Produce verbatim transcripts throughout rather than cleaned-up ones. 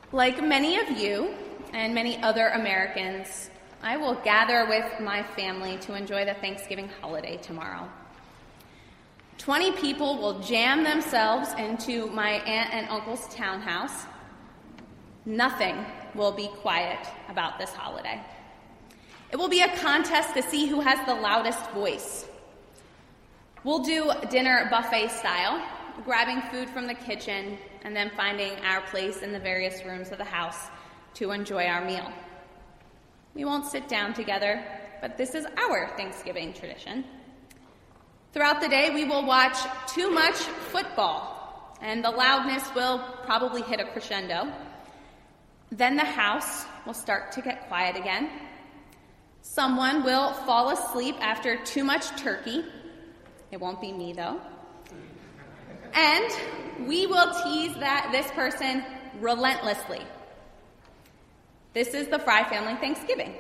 Like many of you and many other Americans, I will gather with my family to enjoy the Thanksgiving holiday tomorrow. Twenty people will jam themselves into my aunt and uncle's townhouse. Nothing will be quiet about this holiday. It will be a contest to see who has the loudest voice. We'll do dinner buffet style, grabbing food from the kitchen and then finding our place in the various rooms of the house to enjoy our meal. We won't sit down together, but this is our Thanksgiving tradition. Throughout the day, we will watch too much football, and the loudness will probably hit a crescendo. Then the house will start to get quiet again. Someone will fall asleep after too much turkey. It won't be me, though. And we will tease that this person relentlessly. This is the Fry family Thanksgiving.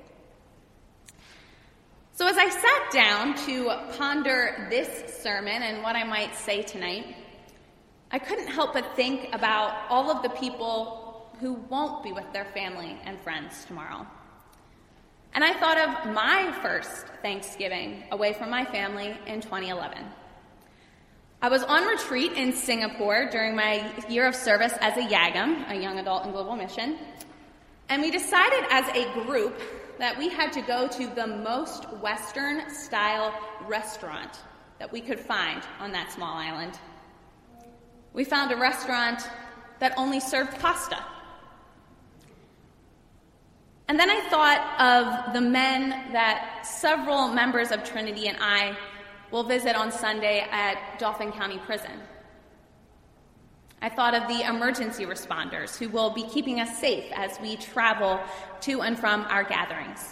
So as I sat down to ponder this sermon and what I might say tonight, I couldn't help but think about all of the people who won't be with their family and friends tomorrow. And I thought of my first Thanksgiving away from my family in twenty eleven. I was on retreat in Singapore during my year of service as a YAGM, a Young Adult in Global Mission, and we decided as a group that we had to go to the most Western-style restaurant that we could find on that small island. We found a restaurant that only served pasta. And then I thought of the men that several members of Trinity and I will visit on Sunday at Dauphin County Prison. I thought of the emergency responders who will be keeping us safe as we travel to and from our gatherings.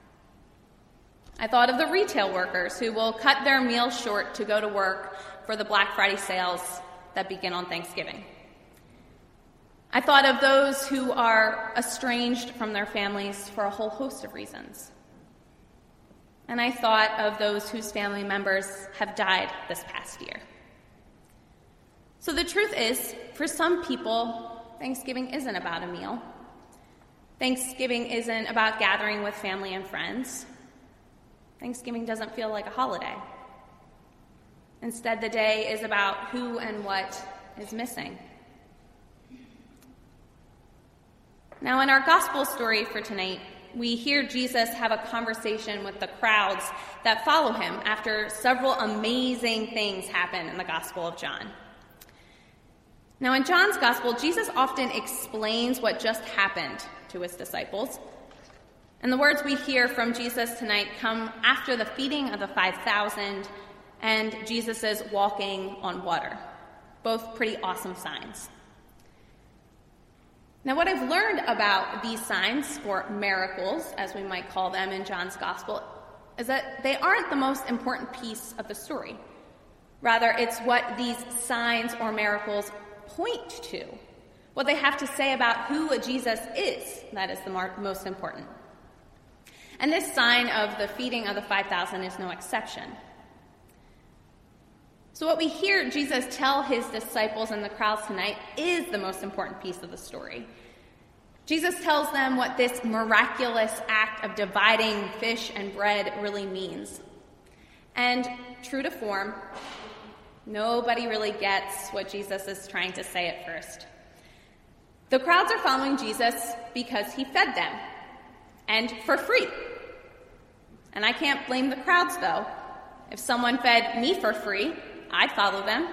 I thought of the retail workers who will cut their meals short to go to work for the Black Friday sales that begin on Thanksgiving. I thought of those who are estranged from their families for a whole host of reasons. And I thought of those whose family members have died this past year. So the truth is, for some people, Thanksgiving isn't about a meal. Thanksgiving isn't about gathering with family and friends. Thanksgiving doesn't feel like a holiday. Instead, the day is about who and what is missing. Now, in our gospel story for tonight, we hear Jesus have a conversation with the crowds that follow him after several amazing things happen in the Gospel of John. Now, in John's Gospel, Jesus often explains what just happened to his disciples. And the words we hear from Jesus tonight come after the feeding of the five thousand and Jesus' walking on water, both pretty awesome signs. Now, what I've learned about these signs, or miracles, as we might call them in John's Gospel, is that they aren't the most important piece of the story. Rather, it's what these signs or miracles point to, what they have to say about who Jesus is, that is the mar- most important. And this sign of the feeding of the five thousand is no exception. So what we hear Jesus tell his disciples and the crowds tonight is the most important piece of the story. Jesus tells them what this miraculous act of dividing fish and bread really means. And true to form, nobody really gets what Jesus is trying to say at first. The crowds are following Jesus because he fed them, and for free. And I can't blame the crowds, though. If someone fed me for free, I'd follow them.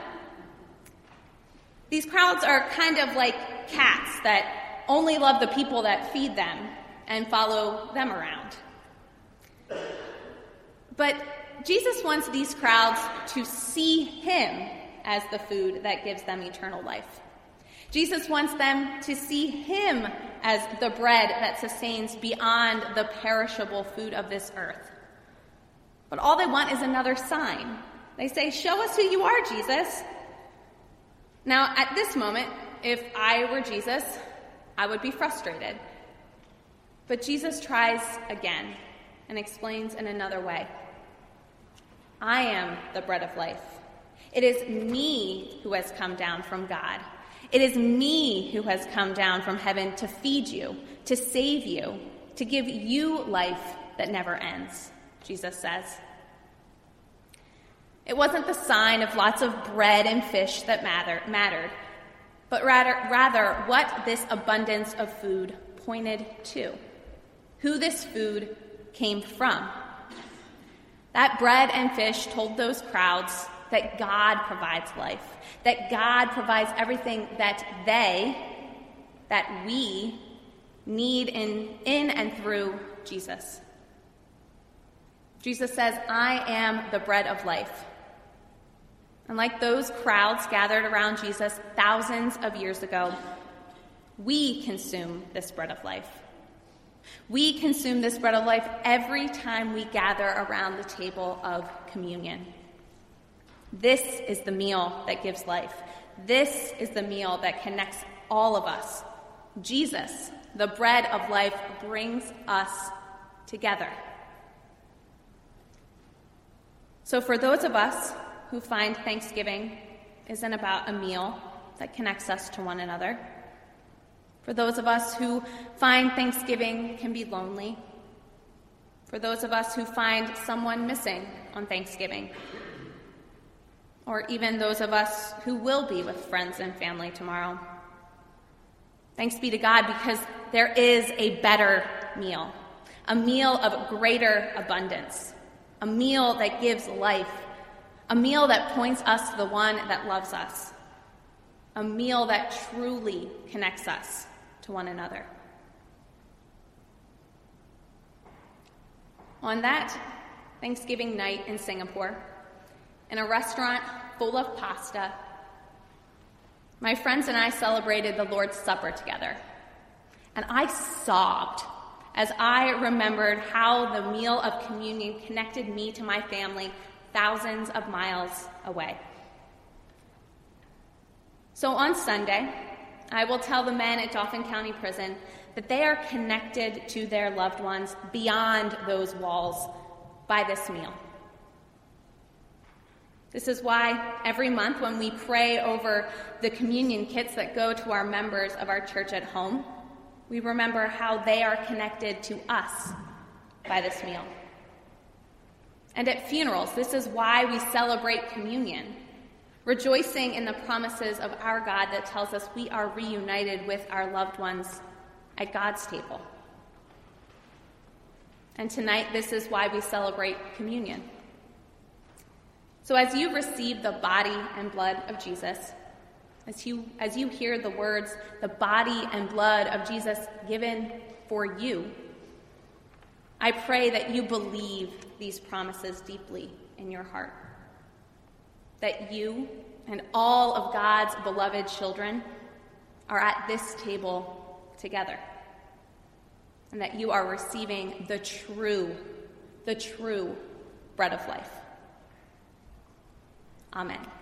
These crowds are kind of like cats that only love the people that feed them and follow them around. But Jesus wants these crowds to see him as the food that gives them eternal life. Jesus wants them to see him as the bread that sustains beyond the perishable food of this earth. But all they want is another sign. They say, "Show us who you are, Jesus." Now, at this moment, if I were Jesus, I would be frustrated. But Jesus tries again and explains in another way. I am the bread of life. It is me who has come down from God. It is me who has come down from heaven to feed you, to save you, to give you life that never ends, Jesus says. It wasn't the sign of lots of bread and fish that matter, mattered, but rather, rather what this abundance of food pointed to, who this food came from. That bread and fish told those crowds that God provides life, that God provides everything that they, that we, need in, in and through Jesus. Jesus says, I am the bread of life. And like those crowds gathered around Jesus thousands of years ago, we consume this bread of life. We consume this bread of life every time we gather around the table of communion. This is the meal that gives life. This is the meal that connects all of us. Jesus, the bread of life, brings us together. So for those of us who find Thanksgiving isn't about a meal that connects us to one another, for those of us who find Thanksgiving can be lonely, for those of us who find someone missing on Thanksgiving, or even those of us who will be with friends and family tomorrow, thanks be to God, because there is a better meal, a meal of greater abundance, a meal that gives life, a meal that points us to the one that loves us, a meal that truly connects us to one another. On that Thanksgiving night in Singapore, in a restaurant full of pasta, my friends and I celebrated the Lord's Supper together. And I sobbed as I remembered how the meal of communion connected me to my family thousands of miles away. So on Sunday, I will tell the men at Dauphin County Prison that they are connected to their loved ones beyond those walls by this meal. This is why every month when we pray over the communion kits that go to our members of our church at home, we remember how they are connected to us by this meal. And at funerals, this is why we celebrate communion, rejoicing in the promises of our God that tells us we are reunited with our loved ones at God's table. And tonight, this is why we celebrate communion. So as you receive the body and blood of Jesus, as you, as you hear the words, the body and blood of Jesus given for you, I pray that you believe these promises deeply in your heart. That you and all of God's beloved children are at this table together. And that you are receiving the true, the true bread of life. Amen.